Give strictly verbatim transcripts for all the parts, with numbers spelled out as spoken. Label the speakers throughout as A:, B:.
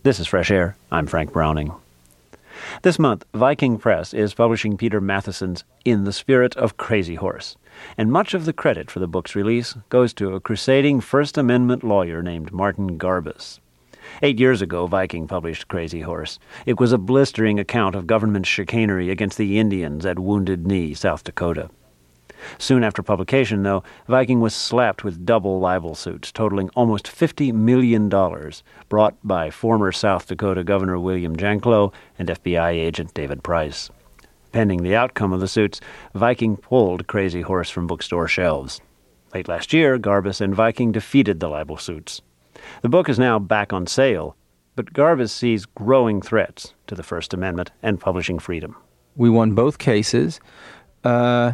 A: This is Fresh Air. I'm Frank Browning. This month, Viking Press is publishing Peter Matheson's In the Spirit of Crazy Horse, and much of the credit for the book's release goes to a crusading First Amendment lawyer named Martin Garbus. Eight years ago, Viking published Crazy Horse. It was a blistering account of government chicanery against the Indians at Wounded Knee, South Dakota. Soon after publication, though, Viking was slapped with double libel suits totaling almost fifty million dollars, brought by former South Dakota Governor William Janklow and F B I agent David Price. Pending the outcome of the suits, Viking pulled Crazy Horse from bookstore shelves. Late last year, Garbus and Viking defeated the libel suits. The book is now back on sale, but Garbus sees growing threats to the First Amendment and publishing freedom.
B: We won both cases. Uh...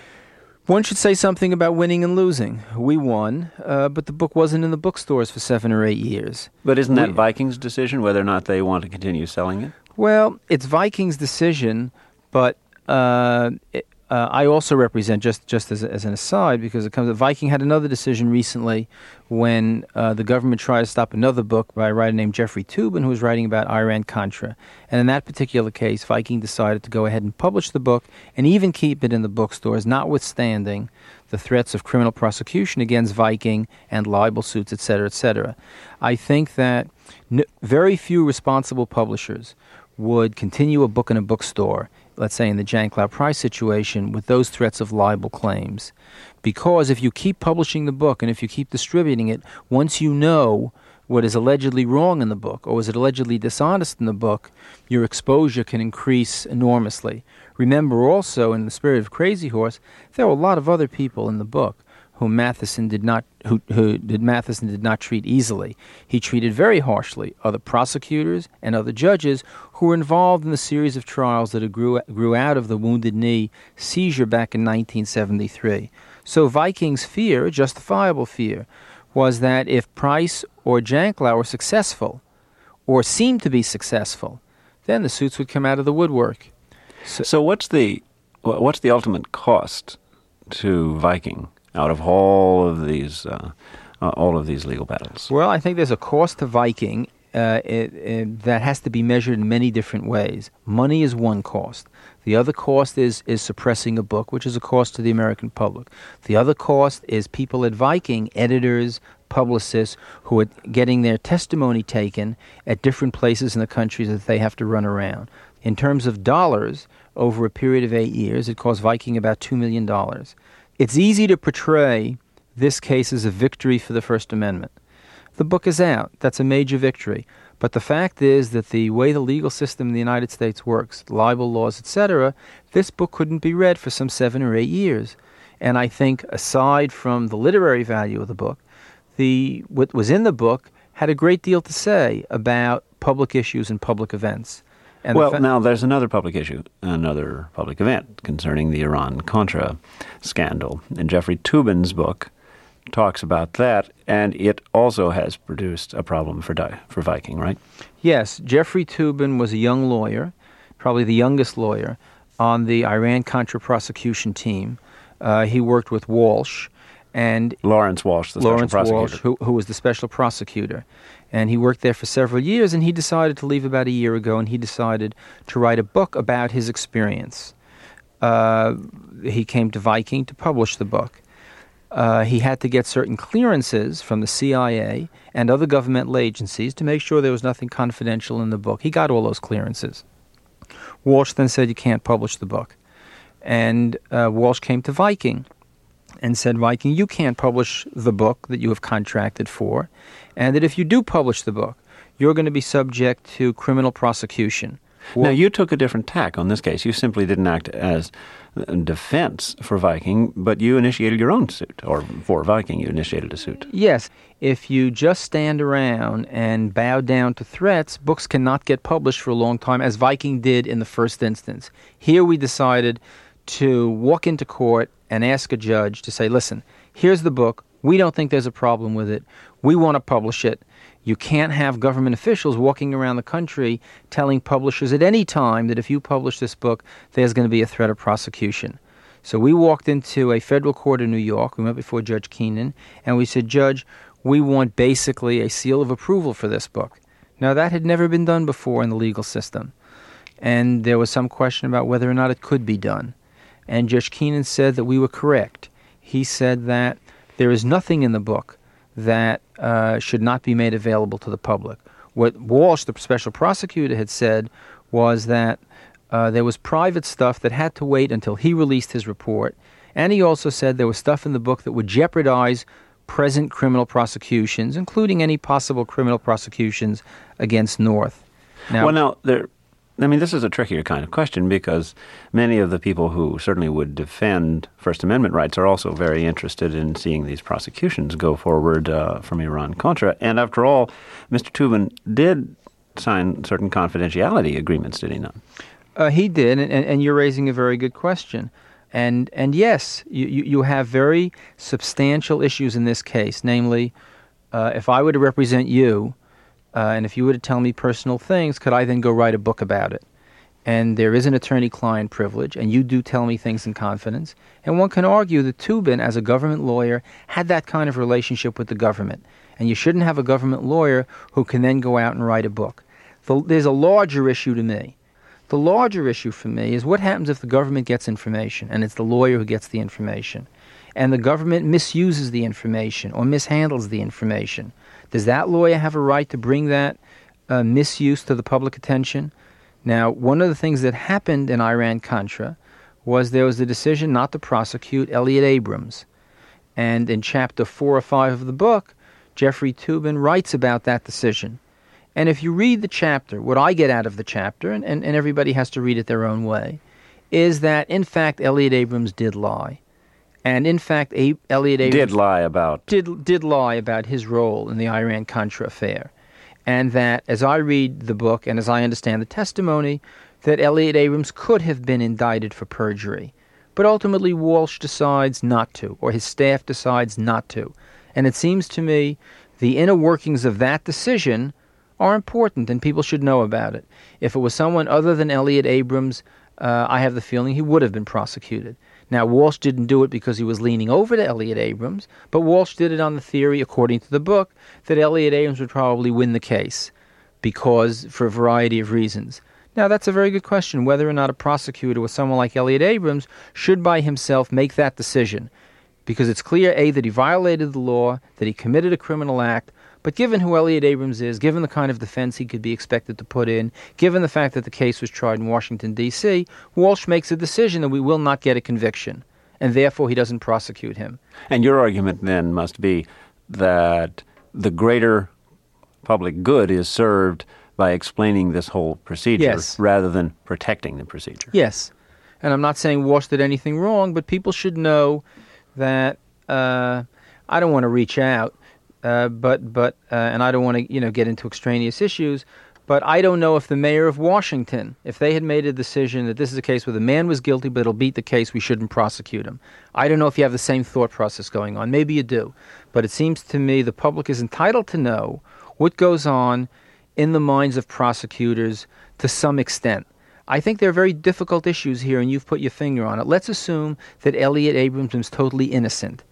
B: One should say something about winning and losing. We won, uh, but the book wasn't in the bookstores for seven or eight years.
A: But isn't that
B: we,
A: Viking's decision whether or not they want to continue selling it?
B: Well, it's Viking's decision, but uh, it, uh, I also represent, just, just as, as an aside, because it comes that Viking had another decision recently when uh, the government tried to stop another book by a writer named Jeffrey Toobin, who was writing about Iran-Contra. And in that particular case, Viking decided to go ahead and publish the book and even keep it in the bookstores, notwithstanding the threats of criminal prosecution against Viking and libel suits, et cetera, et cetera. I think that n- very few responsible publishers would continue a book in a bookstore, let's say in the Janklow Price situation, with those threats of libel claims. Because if you keep publishing the book and if you keep distributing it, once you know what is allegedly wrong in the book or is it allegedly dishonest in the book, your exposure can increase enormously. Remember also, in the spirit of Crazy Horse, there were a lot of other people in the book whom Matheson did not who, who did Matheson did not treat easily. He treated very harshly other prosecutors and other judges who were involved in the series of trials that grew grew out of the Wounded Knee seizure back in nineteen seventy-three. So Viking's fear, a justifiable fear, was that if Price or Janklow were successful, or seemed to be successful, then the suits would come out of the woodwork.
A: So, so what's the what's the ultimate cost to Viking out of all of these uh, uh, all of these legal battles?
B: Well, I think there's a cost to Viking uh, it, it, that has to be measured in many different ways. Money is one cost. The other cost is, is suppressing a book, which is a cost to the American public. The other cost is people at Viking, editors, publicists, who are getting their testimony taken at different places in the country that they have to run around. In terms of dollars, over a period of eight years, it cost Viking about two million dollars. It's easy to portray this case as a victory for the First Amendment. The book is out. That's a major victory. But the fact is that the way the legal system in the United States works, libel laws, et cetera, this book couldn't be read for some seven or eight years. And I think, aside from the literary value of the book, the what was in the book had a great deal to say about public issues and public events. And
A: well,
B: the fa-
A: now there's another public issue, another public event concerning the Iran-Contra scandal. And Jeffrey Toobin's book talks about that, and it also has produced a problem for Di- for Viking, right?
B: Yes, Jeffrey Toobin was a young lawyer, probably the youngest lawyer, on the Iran-Contra prosecution team. Uh, he worked with Walsh, and
A: Lawrence Walsh, the
B: Lawrence
A: special prosecutor.
B: Walsh, who, who was the special prosecutor. And he worked there for several years, and he decided to leave about a year ago, and he decided to write a book about his experience. Uh, he came to Viking to publish the book. Uh, he had to get certain clearances from the C I A and other governmental agencies to make sure there was nothing confidential in the book. He got all those clearances. Walsh then said, you can't publish the book. And uh, Walsh came to Viking and said, Viking, you can't publish the book that you have contracted for, and that if you do publish the book, you're going to be subject to criminal prosecution.
A: Now, you took a different tack on this case. You simply didn't act as defense for Viking, but you initiated your own suit, or for Viking, you initiated a suit.
B: Yes. If you just stand around and bow down to threats, books cannot get published for a long time, as Viking did in the first instance. Here we decided to walk into court and ask a judge to say, listen, here's the book. We don't think there's a problem with it. We want to publish it. You can't have government officials walking around the country telling publishers at any time that if you publish this book, there's going to be a threat of prosecution. So we walked into a federal court in New York. We went before Judge Keenan, and we said, Judge, we want basically a seal of approval for this book. Now, that had never been done before in the legal system, and there was some question about whether or not it could be done. And Judge Keenan said that we were correct. He said that there is nothing in the book that uh, should not be made available to the public. What Walsh, the special prosecutor, had said was that uh, there was private stuff that had to wait until he released his report, and he also said there was stuff in the book that would jeopardize present criminal prosecutions, including any possible criminal prosecutions against North.
A: Now, well, now, there, I mean, this is a trickier kind of question because many of the people who certainly would defend First Amendment rights are also very interested in seeing these prosecutions go forward uh, from Iran-Contra. And after all, Mister Toobin did sign certain confidentiality agreements, did he not?
B: Uh, he did, and, and you're raising a very good question. And and yes, you, you have very substantial issues in this case, namely, uh, if I were to represent you, uh, and if you were to tell me personal things, could I then go write a book about it? And there is an attorney-client privilege, and you do tell me things in confidence. And one can argue that Toobin, as a government lawyer, had that kind of relationship with the government. And you shouldn't have a government lawyer who can then go out and write a book. The, there's a larger issue to me. The larger issue for me is what happens if the government gets information, and it's the lawyer who gets the information, and the government misuses the information or mishandles the information. Does that lawyer have a right to bring that uh, misuse to the public attention? Now, one of the things that happened in Iran-Contra was there was a decision not to prosecute Elliot Abrams. And in chapter four or five of the book, Jeffrey Toobin writes about that decision. And if you read the chapter, what I get out of the chapter, and, and, and everybody has to read it their own way, is that, in fact, Elliot Abrams did lie. And, in fact, A- Elliot Abrams...
A: Did lie about...
B: Did, did lie about his role in the Iran-Contra affair. And that, as I read the book, and as I understand the testimony, that Elliot Abrams could have been indicted for perjury. But ultimately, Walsh decides not to, or his staff decides not to. And it seems to me the inner workings of that decision are important, and people should know about it. If it was someone other than Elliot Abrams, uh, I have the feeling he would have been prosecuted. Now, Walsh didn't do it because he was leaning over to Elliot Abrams, but Walsh did it on the theory, according to the book, that Elliot Abrams would probably win the case because, for a variety of reasons. Now, that's a very good question, whether or not a prosecutor with someone like Elliot Abrams should by himself make that decision, because it's clear, A, that he violated the law, that he committed a criminal act. But given who Elliot Abrams is, given the kind of defense he could be expected to put in, given the fact that the case was tried in Washington, D C, Walsh makes a decision that we will not get a conviction, and therefore he doesn't prosecute him.
A: And your argument then must be that the greater public good is served by explaining this whole procedure
B: yes.
A: rather than protecting the procedure.
B: Yes. And I'm not saying Walsh did anything wrong, but people should know that uh, I don't want to reach out. Uh, but but uh, and I don't want to you know get into extraneous issues, but I don't know if the mayor of Washington, if they had made a decision that this is a case where the man was guilty, but it'll beat the case, we shouldn't prosecute him. I don't know if you have the same thought process going on. Maybe you do, but it seems to me the public is entitled to know what goes on in the minds of prosecutors to some extent. I think there are very difficult issues here, and you've put your finger on it. Let's assume that Elliot Abrams was totally innocent.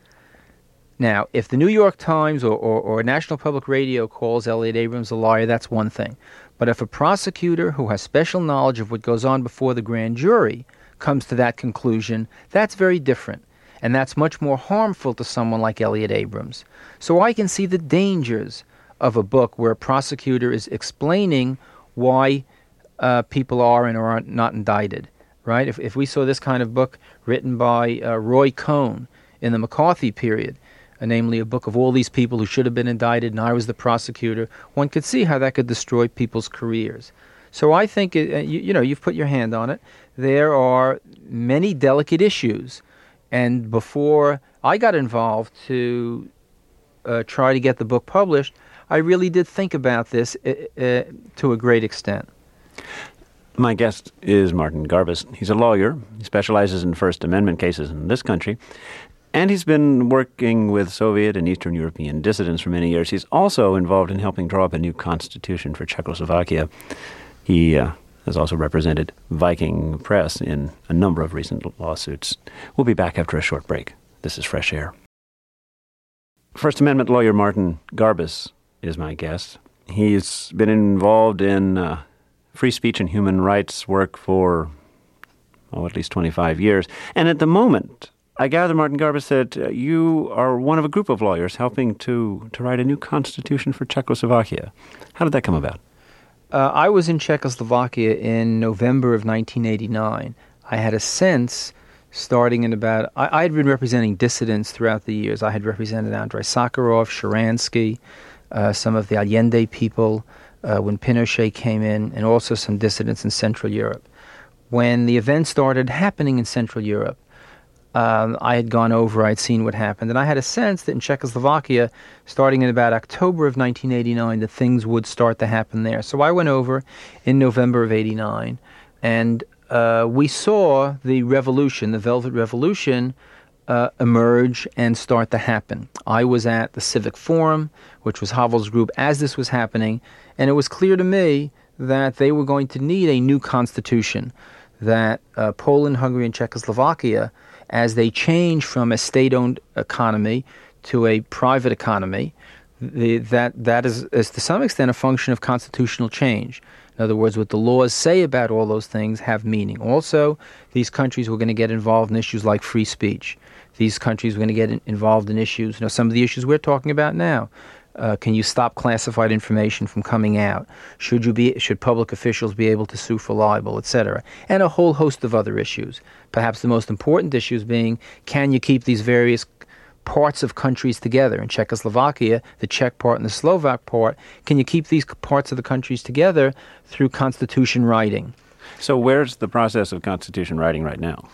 B: Now, if the New York Times or, or, or National Public Radio calls Elliot Abrams a liar, that's one thing. But if a prosecutor who has special knowledge of what goes on before the grand jury comes to that conclusion, that's very different. And that's much more harmful to someone like Elliot Abrams. So I can see the dangers of a book where a prosecutor is explaining why uh, people are and are not indicted, right? If, if we saw this kind of book written by uh, Roy Cohn in the McCarthy period, namely a book of all these people who should have been indicted, and I was the prosecutor, one could see how that could destroy people's careers. So I think, it, you, you know, you've put your hand on it. There are many delicate issues. And before I got involved to uh, try to get the book published, I really did think about this uh, uh, to a great extent.
A: My guest is Martin Garbus. He's a lawyer. He specializes in First Amendment cases in this country. And he's been working with Soviet and Eastern European dissidents for many years. He's also involved in helping draw up a new constitution for Czechoslovakia. He uh, has also represented Viking Press in a number of recent lawsuits. We'll be back after a short break. This is Fresh Air. First Amendment lawyer Martin Garbus is my guest. He's been involved in uh, free speech and human rights work for, oh, at least twenty-five years. And at the moment, I gather, Martin Garbus, that uh, you are one of a group of lawyers helping to, to write a new constitution for Czechoslovakia. How did that come about?
B: Uh, I was in Czechoslovakia in November of nineteen eighty-nine. I had a sense, starting in about... I, I had been representing dissidents throughout the years. I had represented Andrei Sakharov, Sharansky, uh, some of the Allende people, uh, when Pinochet came in, and also some dissidents in Central Europe. When the events started happening in Central Europe, um, I had gone over, I had seen what happened, and I had a sense that in Czechoslovakia, starting in about October of nineteen eighty-nine, that things would start to happen there. So I went over in November of eighty-nine, and uh, we saw the revolution, the Velvet Revolution, uh, emerge and start to happen. I was at the Civic Forum, which was Havel's group, as this was happening, and it was clear to me that they were going to need a new constitution, that uh, Poland, Hungary, and Czechoslovakia, as they change from a state-owned economy to a private economy, the, that that is, is to some extent a function of constitutional change. In other words, what the laws say about all those things have meaning. Also, these countries were going to get involved in issues like free speech. These countries were going to get in, involved in issues, you know, some of the issues we're talking about now. Uh, can you stop classified information from coming out? Should you be? Should public officials be able to sue for libel, et cetera? And a whole host of other issues. Perhaps the most important issues being, can you keep these various parts of countries together? In Czechoslovakia, the Czech part and the Slovak part, can you keep these parts of the countries together through constitution writing?
A: So where's the process of constitution writing right now?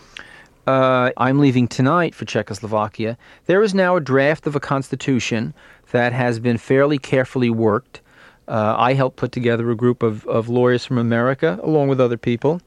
B: Uh, I'm leaving tonight for Czechoslovakia. There is now a draft of a constitution that has been fairly carefully worked. Uh, I helped put together a group of, of lawyers from America, along with other people,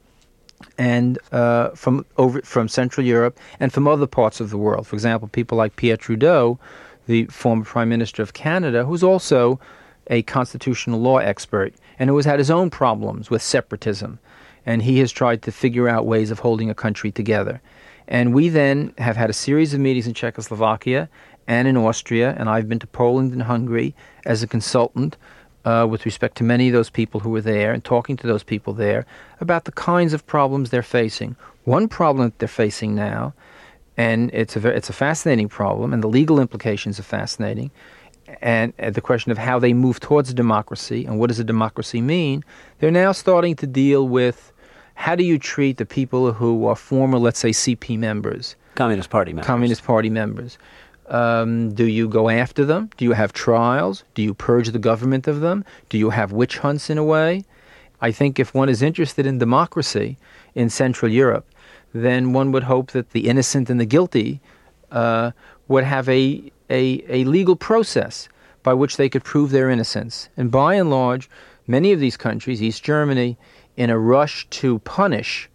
B: and uh, from over from Central Europe and from other parts of the world. For example, people like Pierre Trudeau, the former Prime Minister of Canada, who's also a constitutional law expert, and who has had his own problems with separatism. And he has tried to figure out ways of holding a country together. And we then have had a series of meetings in Czechoslovakia and in Austria, and I've been to Poland and Hungary as a consultant uh, with respect to many of those people who were there, and talking to those people there about the kinds of problems they're facing. One problem that they're facing now, and it's a very, it's a fascinating problem, and the legal implications are fascinating, and uh, the question of how they move towards a democracy and what does a democracy mean. They're now starting to deal with how do you treat the people who are former, let's say, C P members?
A: Communist Party members.
B: Communist Party members. Um, do you go after them? Do you have trials? Do you purge the government of them? Do you have witch hunts in a way? I think if one is interested in democracy in Central Europe, then one would hope that the innocent and the guilty uh, would have a, a, a legal process by which they could prove their innocence. And by and large, many of these countries, East Germany, in a rush to punish,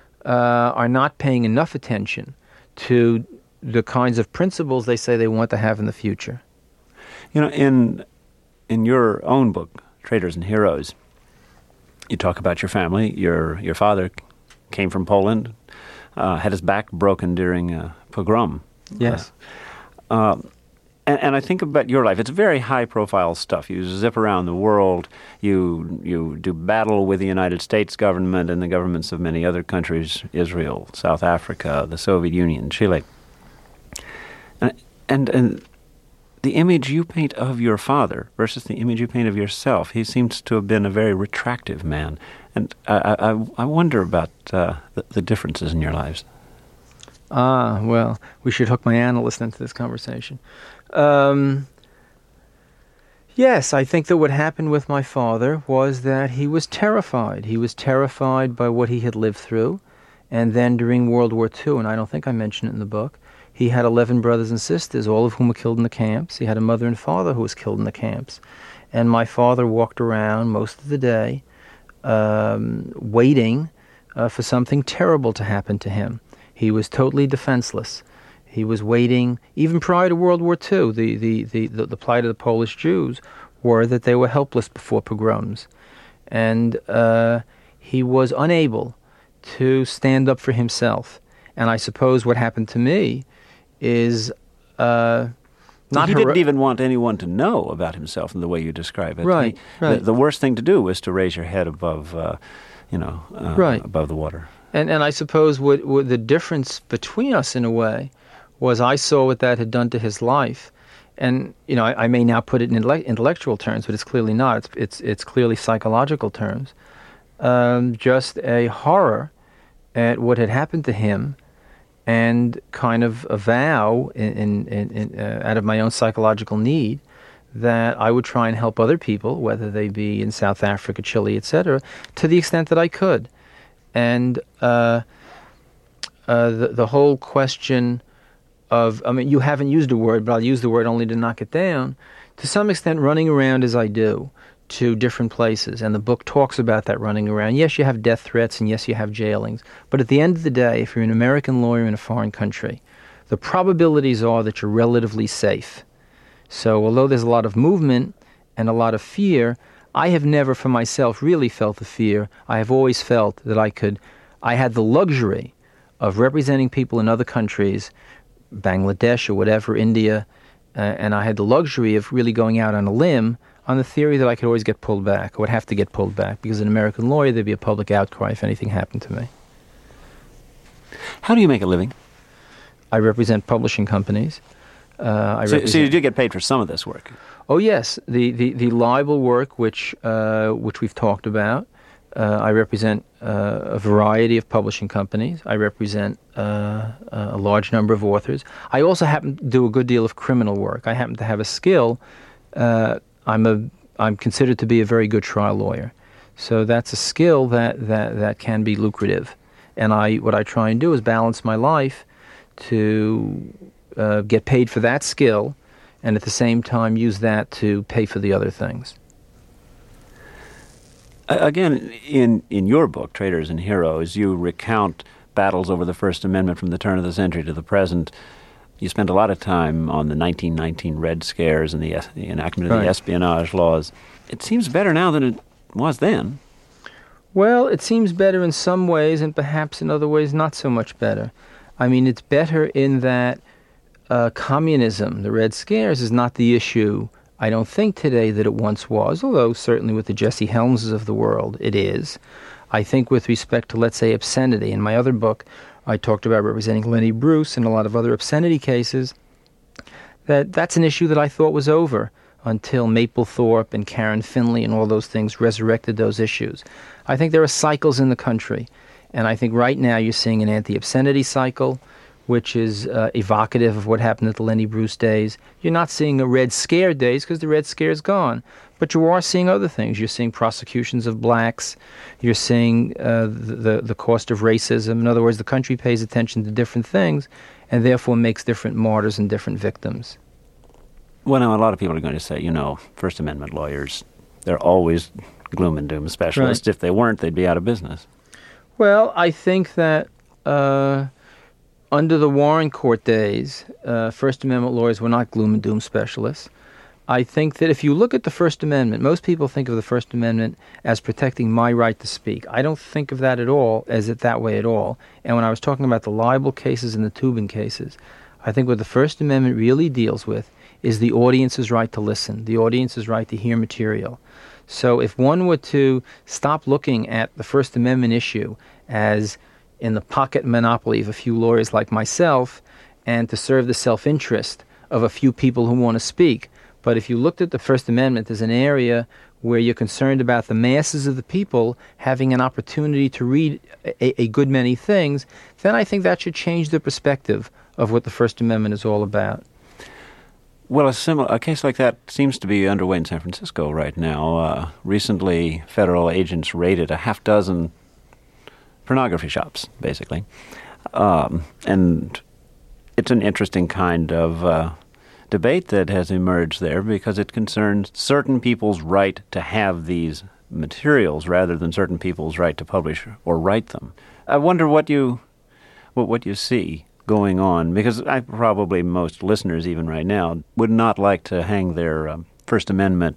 B: uh, are not paying enough attention to the kinds of principles they say they want to have in the future.
A: You know, in in your own book, Traitors and Heroes, you talk about your family. Your your father came from Poland, uh, had his back broken during a pogrom.
B: Yes.
A: Uh, uh, And, and I think about your life. It's very high-profile stuff. You zip around the world. You you do battle with the United States government and the governments of many other countries, Israel, South Africa, the Soviet Union, Chile. And, and, and the image you paint of your father versus the image you paint of yourself, he seems to have been a very retractive man. And I, I, I wonder about uh, the, the differences in your lives.
B: Ah, well, we should hook my analyst into this conversation. Um, yes, I think that what happened with my father was that he was terrified. He was terrified by what he had lived through. And then during World War Two, and I don't think I mentioned it in the book, he had eleven brothers and sisters, all of whom were killed in the camps. He had a mother and father who was killed in the camps. And my father walked around most of the day um, waiting uh, for something terrible to happen to him. He was totally defenseless. He was waiting, even prior to World War Two, the, the, the, the, the plight of the Polish Jews were that they were helpless before pogroms. And uh, he was unable to stand up for himself. And I suppose what happened to me is uh, Not
A: he
B: hero-
A: didn't even want anyone to know about himself in the way you describe it.
B: Right,
A: He,
B: right.
A: The, the worst thing to do was to raise your head above, uh, you know, uh,
B: Right.
A: above the water.
B: And and I suppose what, what the difference between us, in a way, was I saw what that had done to his life, and you know I, I may now put it in intellect- intellectual terms, but it's clearly not. It's it's it's clearly psychological terms. Um, just a horror at what had happened to him, and kind of a vow in, in, in, in, uh, out of my own psychological need that I would try and help other people, whether they be in South Africa, Chile, et cetera, to the extent that I could. And uh, uh, the, the whole question of, I mean, you haven't used a word, but I'll use the word only to knock it down, to some extent running around as I do to different places. And the book talks about that running around. Yes, you have death threats, and yes, you have jailings. But at the end of the day, if you're an American lawyer in a foreign country, the probabilities are that you're relatively safe. So although there's a lot of movement and a lot of fear, I have never for myself really felt the fear. I have always felt that I could, I had the luxury of representing people in other countries, Bangladesh or whatever, India, uh, and I had the luxury of really going out on a limb on the theory that I could always get pulled back, or would have to get pulled back, because as an American lawyer, there'd be a public outcry if anything happened to me.
A: How do you make a living?
B: I represent publishing companies. Uh, I
A: so,
B: represent,
A: so you do get paid for some of this work?
B: Oh yes, the, the, the libel work, which uh, which we've talked about. Uh, I represent uh, a variety of publishing companies. I represent uh, a large number of authors. I also happen to do a good deal of criminal work. I happen to have a skill. Uh, I'm a I'm considered to be a very good trial lawyer, so that's a skill that, that, that can be lucrative. And I what I try and do is balance my life to uh, get paid for that skill, and at the same time use that to pay for the other things.
A: Again, in, in your book, Traitors and Heroes, you recount battles over the First Amendment from the turn of the century to the present. You spent a lot of time on the nineteen nineteen Red Scares and the, es- the enactment of
B: Right.
A: the espionage laws. It seems better now than it was then.
B: Well, it seems better in some ways, and perhaps in other ways not so much better. I mean, it's better in that uh, communism, the Red Scares, is not the issue, I don't think, today that it once was, although certainly with the Jesse Helmses of the world, it is. I think with respect to, let's say, obscenity, in my other book, I talked about representing Lenny Bruce and a lot of other obscenity cases, that that's an issue that I thought was over until Mapplethorpe and Karen Finley and all those things resurrected those issues. I think there are cycles in the country, and I think right now you're seeing an anti-obscenity cycle, which is uh, evocative of what happened at the Lenny Bruce days. You're not seeing a Red Scare days because the Red Scare is gone. But you are seeing other things. You're seeing prosecutions of blacks. You're seeing uh, the, the the cost of racism. In other words, the country pays attention to different things and therefore makes different martyrs and different victims.
A: Well, now, a lot of people are going to say, you know, First Amendment lawyers, they're always gloom and doom specialists.
B: Right.
A: If they weren't, they'd be out of business.
B: Well, I think that uh, under the Warren Court days, uh, First Amendment lawyers were not gloom and doom specialists. I think that if you look at the First Amendment, most people think of the First Amendment as protecting my right to speak. I don't think of that at all as it that way at all. And when I was talking about the libel cases and the Tubin cases, I think what the First Amendment really deals with is the audience's right to listen, the audience's right to hear material. So if one were to stop looking at the First Amendment issue as in the pocket monopoly of a few lawyers like myself and to serve the self-interest of a few people who want to speak, but if you looked at the First Amendment as an area where you're concerned about the masses of the people having an opportunity to read a, a good many things, then I think that should change the perspective of what the First Amendment is all about.
A: Well, a, similar, a case like that seems to be underway in San Francisco right now. Uh, recently, federal agents raided a half dozen pornography shops, basically. Um, and it's an interesting kind of uh, debate that has emerged there because it concerns certain people's right to have these materials rather than certain people's right to publish or write them. I wonder what you what, what you see going on, because I probably most listeners even right now would not like to hang their um, First Amendment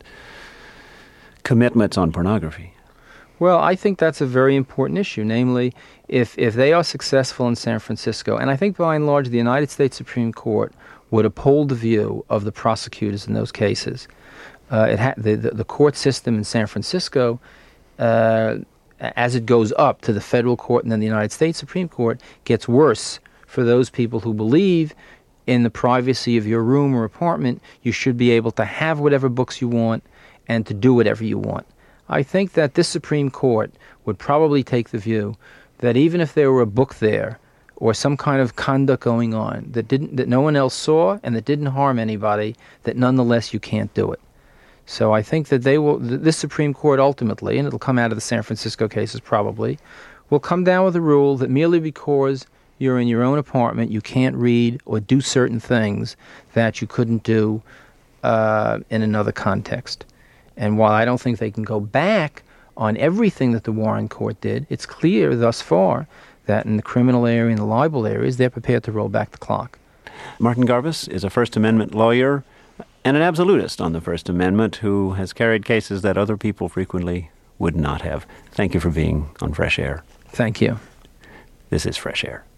A: commitments on pornography.
B: Well, I think that's a very important issue, namely, if, if they are successful in San Francisco, and I think by and large the United States Supreme Court would uphold the view of the prosecutors in those cases. Uh, it ha- the, the, the court system in San Francisco, uh, as it goes up to the federal court and then the United States Supreme Court, gets worse for those people who believe in the privacy of your room or apartment, you should be able to have whatever books you want and to do whatever you want. I think that this Supreme Court would probably take the view that even if there were a book there or some kind of conduct going on that didn't that no one else saw and that didn't harm anybody, that nonetheless you can't do it. So I think that they will. This Supreme Court ultimately, and it'll come out of the San Francisco cases probably, will come down with a rule that merely because you're in your own apartment, you can't read or do certain things that you couldn't do uh, in another context. And while I don't think they can go back on everything that the Warren Court did, it's clear thus far that in the criminal area and the libel areas, they're prepared to roll back the clock.
A: Martin Garbus is a First Amendment lawyer and an absolutist on the First Amendment who has carried cases that other people frequently would not have. Thank you for being on Fresh Air.
B: Thank you.
A: This is Fresh Air.